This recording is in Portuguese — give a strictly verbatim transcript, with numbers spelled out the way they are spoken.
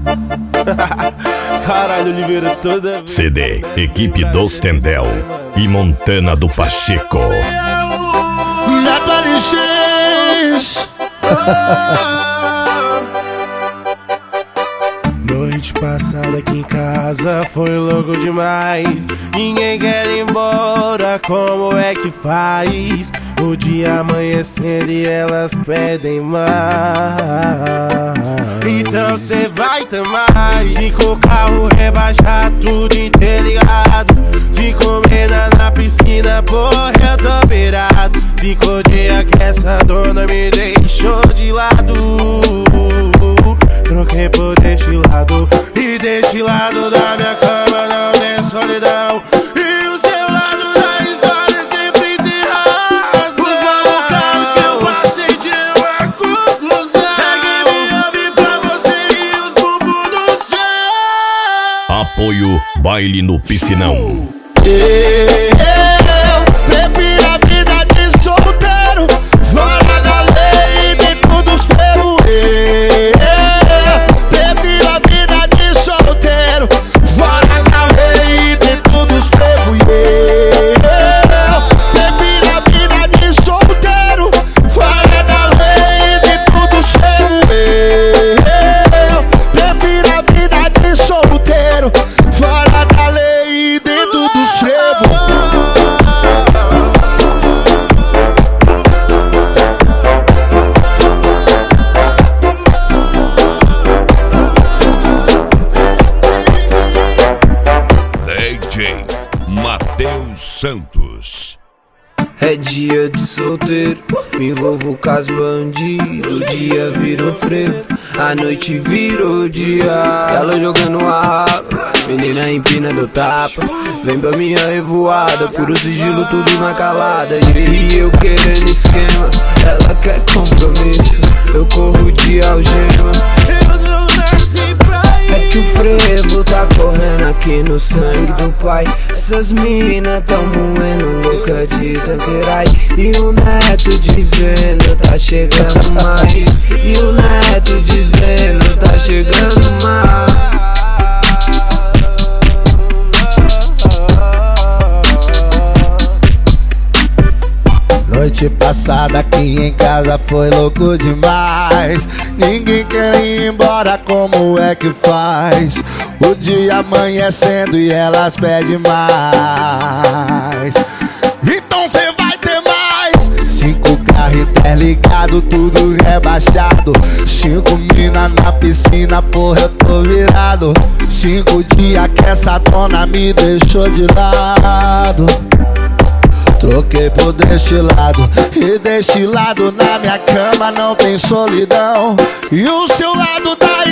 Caralho, Oliveira toda vez. C D, equipe dos Tendel e Montana do Pacheco. Neto L X. Noite passada aqui em casa foi louco demais. Ninguém quer ir embora, como é que faz? O dia amanhecendo e elas pedem mais. Então cê vai ter mais. Cinco carro rebaixar tudo interligado. Cinco mina na piscina, porra eu tô virado. Cinco dias que essa dona me deixou de lado. Troquei por deste lado. E deste lado da minha cama não tem solidão. E o seu lado da história sempre tem razão. Os malucados que eu passei de uma conclusão. É que me ouve pra você e os bumbum do chão. Apoio Baile no Piscinão. Eu prefiro a vida de solteiro, fora da lei e dentro dos ferros. Prefiro a vida de solteiro, fora da lei e dentro dos ferros. Prefiro a vida de solteiro, fora da lei e dentro dos ferros. Prefiro a vida de solteiro, fora da lei e dentro dos ferros. D J Matheus Santos. É dia de solteiro, me envolvo com as bandidas. O dia virou frevo, a noite virou dia. Ela jogando a raba, menina empina do tapa. Vem pra minha revoada, puro sigilo, tudo na calada. E eu querendo esquema, ela quer compromisso. Eu corro de algema. Eu não nasci pra isso. É que o frevo tá correndo aqui no sangue do pai. Essas minas tão moendo louca de tanquerai. E o neto dizendo tá chegando mais. E o neto dizendo tá chegando mais. Noite passada aqui em casa foi louco demais. Ninguém quer ir embora, como é que faz? O dia amanhecendo e elas pedem mais. Então cê vai ter mais. Cinco carros interligados, tudo rebaixado. Cinco mina na piscina, porra eu tô virado. Cinco dias que essa dona me deixou de lado. Troquei por deste lado, e deste lado na minha cama não tem solidão. E o seu lado da